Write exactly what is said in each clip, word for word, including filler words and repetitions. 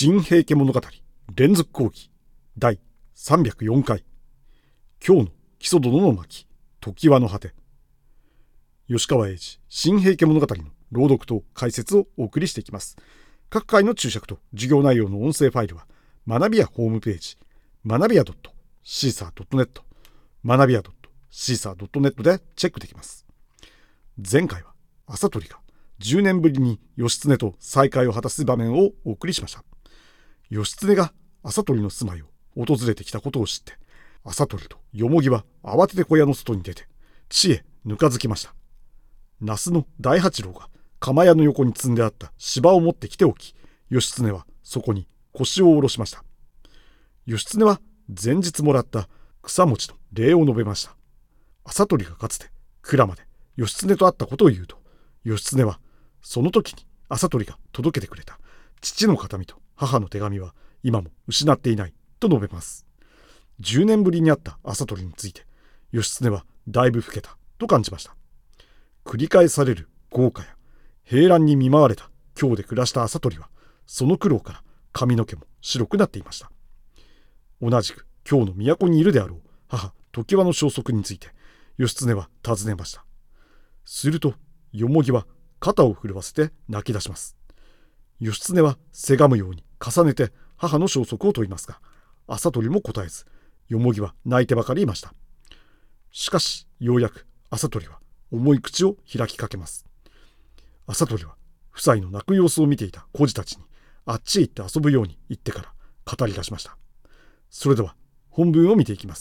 新平家物語連続講義だいさんびゃくよんかい。今日の木曽殿の巻常盤の果て。吉川英治新平家物語の朗読と解説をお送りしていきます。各回の注釈と授業内容の音声ファイルは学びやホームページ学びや シーサードットネット 学びや シーサードットネット でチェックできます。前回は朝鳥がじゅうねんぶりに義経と再会を果たす場面をお送りしました。義経が朝鳥の住まいを訪れてきたことを知って、朝鳥とよもぎは慌てて小屋の外に出て地へぬかづきました。那須の大八郎が釜屋の横に積んであった芝を持ってきておき、義経はそこに腰を下ろしました。義経は前日もらった草餅と礼を述べました。朝鳥がかつて蔵まで義経と会ったことを言うと、義経はその時に朝鳥が届けてくれた父の形見と母の手紙は今も失っていないと述べます。じゅうねんぶりに会った朝鳥について義経はだいぶ老けたと感じました。繰り返される豪華や平乱に見舞われた京で暮らした朝鳥は、その苦労から髪の毛も白くなっていました。同じく京の都にいるであろう母常盤の消息について義経は尋ねました。するとよもぎは肩を震わせて泣き出します。義経はせがむように重ねて母の消息を問いますが、朝鳥も答えず、よもぎは泣いてばかりいました。しかしようやく朝鳥は重い口を開きかけます。朝鳥は夫妻の泣く様子を見ていた孤児たちにあっちへ行って遊ぶように言ってから語り出しました。それでは本文を見ていきます。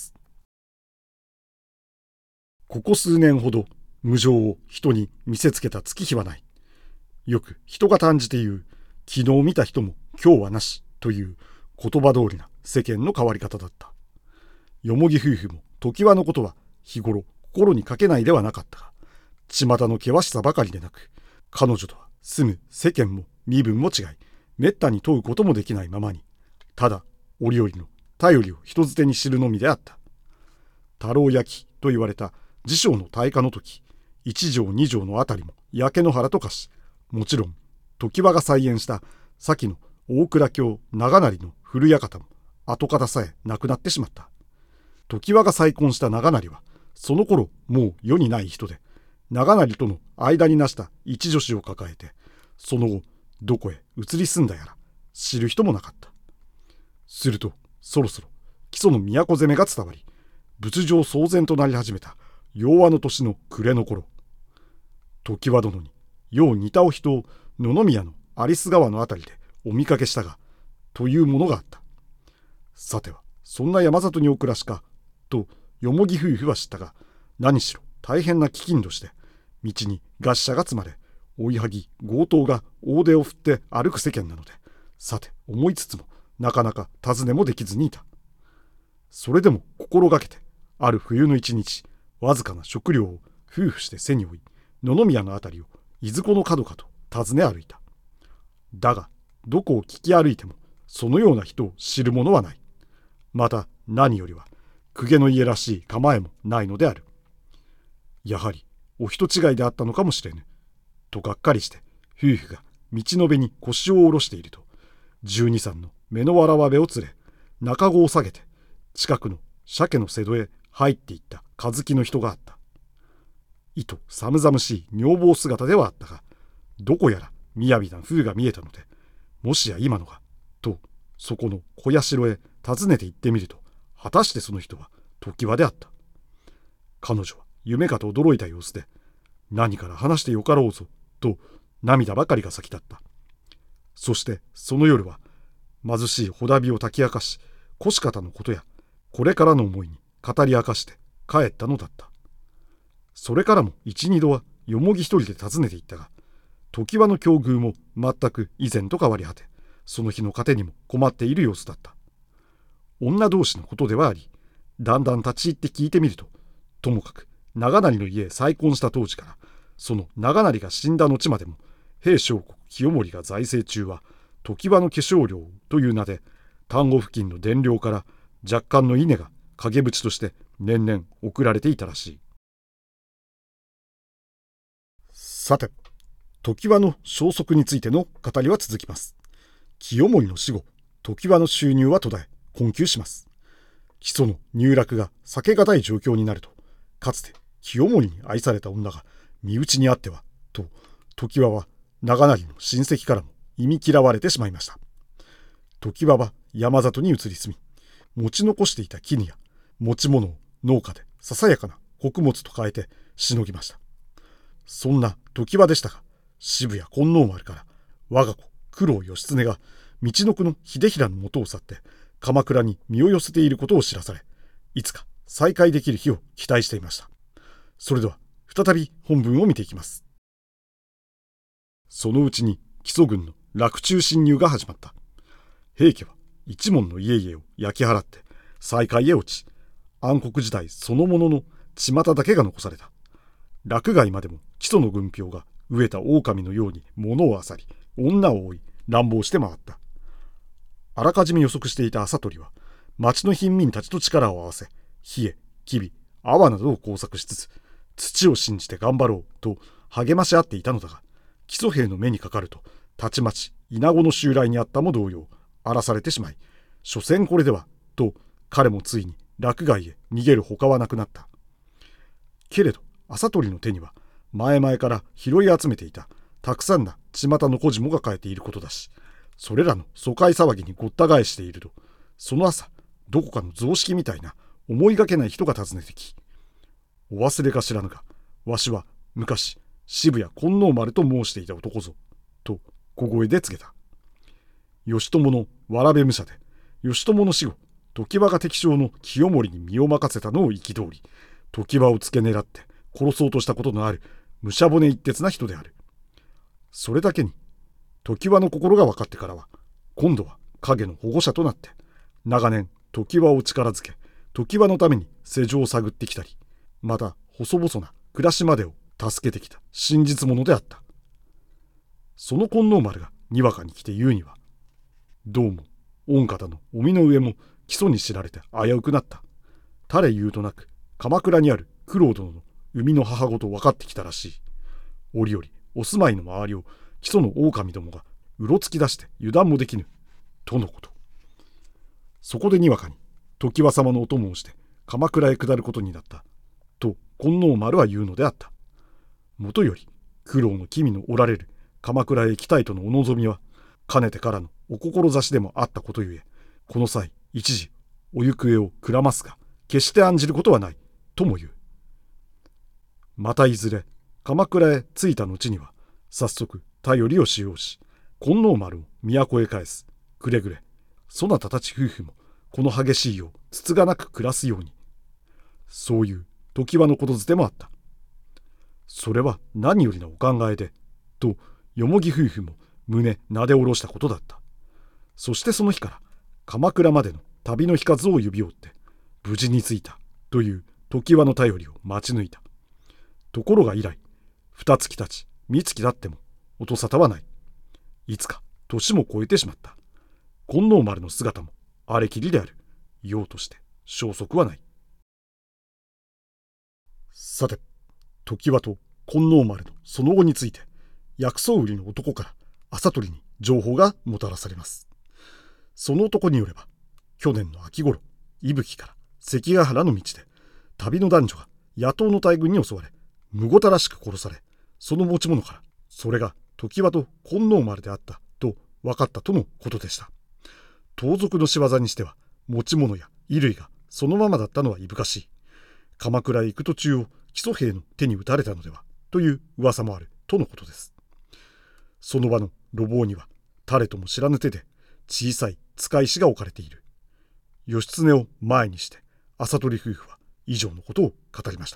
ここ数年ほど無情を人に見せつけた月日はない。よく人が単じて言う、昨日見た人も今日はなしという言葉通りな世間の変わり方だった。よもぎ夫婦も常盤のことは日頃心にかけないではなかったが、巷の険しさばかりでなく、彼女とは住む世間も身分も違い、めったに問うこともできないままに、ただ折々の頼りを人づてに知るのみであった。太郎焼きと言われた治承の大火の時、一条二条のあたりも焼け野原と化し、もちろん常盤が再演した先の大蔵卿長成の古館も跡形さえなくなってしまった。常盤が再婚した長成はその頃もう世にない人で、長成との間になした一女子を抱えて、その後どこへ移り住んだやら知る人もなかった。するとそろそろ木曽の都攻めが伝わり、仏上騒然となり始めた陽和の年の暮れの頃、常盤殿によう似たお人を野々宮の有栖川のあたりでお見かけしたが、というものがあった。さてはそんな山里にお暮らしかとよもぎ夫婦は知ったが、何しろ大変な飢饉として道に餓死者が積まれ、追いはぎ強盗が大手を振って歩く世間なので、さて思いつつもなかなか尋ねもできずにいた。それでも心がけてある冬の一日、わずかな食料を夫婦して背に追い、野々宮のあたりをいずこの角かと尋ね歩いた。だがどこを聞き歩いてもそのような人を知る者はない。また何よりは公家の家らしい構えもないのである。やはりお人違いであったのかもしれぬとがっかりして、夫婦が道の辺に腰を下ろしていると、十二三の目のわらわべを連れ中子を下げて近くの鮭の瀬戸へ入っていった和気の人があった。いと寒々しい女房姿ではあったが、どこやら雅な風が見えたので、もしや今のがとそこの小社へ訪ねて行ってみると、果たしてその人は常盤であった。彼女は夢かと驚いた様子で、何から話してよかろうぞと涙ばかりが咲き立った。そしてその夜は貧しいほだびを焚き明かし、腰方のことやこれからの思いに語り明かして帰ったのだった。それからも一二度はよもぎ一人で訪ねていったが、常盤の境遇も全く以前と変わり果て、その日の糧にも困っている様子だった。女同士のことではあり、だんだん立ち入って聞いてみると、ともかく長成の家へ再婚した当時から、その長成が死んだ後までも、平相国清盛が在政中は常盤の化粧料という名で、丹後付近の伝領から若干の稲が陰縁として年々送られていたらしい。さて、常盤の消息についての語りは続きます。 清盛の死後、常盤の収入は途絶え、困窮します。木曽の入落が避けがたい状況になると、かつて清盛に愛された女が身内にあっては、と、常盤は長成の親戚からも忌み嫌われてしまいました。常盤は山里に移り住み、持ち残していた絹や持ち物を農家でささやかな穀物と変えてしのぎました。そんな常盤でしたが、渋谷金王丸から我が子九郎義経が道の区の秀衡の元を去って鎌倉に身を寄せていることを知らされ、いつか再会できる日を期待していました。それでは再び本文を見ていきます。そのうちに木曽軍の洛中侵入が始まった。平家は一門の家々を焼き払って西海へ落ち、暗黒時代そのものの巷だけが残された。洛外までも木曽の軍兵が飢えた狼のように物を漁り、女を追い乱暴して回った。あらかじめ予測していた朝取は町の貧民たちと力を合わせ、冷え、きび、粟などを工作しつつ、土を信じて頑張ろうと励まし合っていたのだが、木曽兵の目にかかるとたちまち稲子の襲来にあったも同様荒らされてしまい、所詮これではと彼もついに洛外へ逃げるほかはなくなった。けれど朝取の手には前々から拾い集めていたたくさんな巷の小島が変えていることだし、それらの疎開騒ぎにごった返していると、その朝どこかの雑式みたいな思いがけない人が訪ねてき、お忘れか知らぬが、わしは昔渋谷金王丸と申していた男ぞ、と小声で告げた。義朝のわべ武者で、義朝の死後、常盤が敵将の清盛に身を任せたのを憤り、常盤を付け狙って殺そうとしたことのある武者骨一徹な人である。それだけに、常盤の心が分かってからは、今度は影の保護者となって、長年常盤を力づけ、常盤のために世情を探ってきたり、また細々な暮らしまでを助けてきた真実者であった。その金王丸がにわかに来て言うには、どうも御方のお身の上も木曽に知られて危うくなった。誰言うとなく鎌倉にある九郎殿の生みの母ごと分かってきたらしい。折々お住まいの周りを木曽の狼どもがうろつき出して油断もできぬとのこと。そこでにわかに常盤様のお供をして鎌倉へ下ることになったと金王丸は言うのであった。もとより九郎の君のおられる鎌倉へ行きたいとのお望みはかねてからのお志でもあったことゆえ、この際一時お行方をくらますが決して案じることはないとも言う。またいずれ鎌倉へ着いた後には早速頼りを使用し、金王丸を都へ返す。くれぐれそなたたち夫婦もこの激しい世をつつがなく暮らすように。そういう常盤のことづてもあった。それは何よりのお考えで、とよもぎ夫婦も胸なで下ろしたことだった。そしてその日から鎌倉までの旅の日数を指折って無事に着いたという常盤の頼りを待ち抜いた。ところが以来二月たち三月経っても音沙汰はない。いつか年も越えてしまった。金王丸の姿もあれきりである。ようとして消息はない。さて、常盤と金王丸のその後について薬草売りの男から朝取に情報がもたらされます。その男によれば、去年の秋頃、伊吹から関ヶ原の道で旅の男女が野党の大軍に襲われ、むごたらしく殺され、その持ち物からそれが常盤と金王丸であったと分かったとのことでした。盗賊の仕業にしては持ち物や衣類がそのままだったのはいぶかしい。鎌倉へ行く途中を木曽兵の手に撃たれたのではという噂もあるとのことです。その場の路傍には誰とも知らぬ手で小さい使い石が置かれている。義経を前にして朝取夫婦は以上のことを語りました。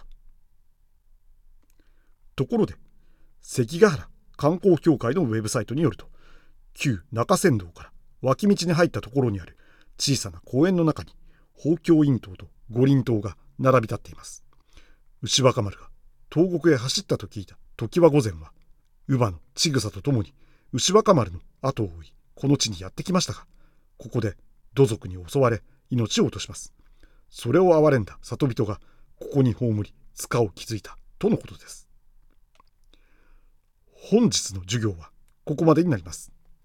ところで関ヶ原観光協会のウェブサイトによると、旧中山道から脇道に入ったところにある小さな公園の中に宝鏡院塔と五輪塔が並び立っています。牛若丸が東国へ走ったと聞いた常盤御前は、乳母の千草とともに牛若丸の後を追いこの地にやってきましたが、ここで土族に襲われ命を落とします。それを憐れんだ里人がここに葬り塚を築いたとのことです。本日の授業はここまでになります。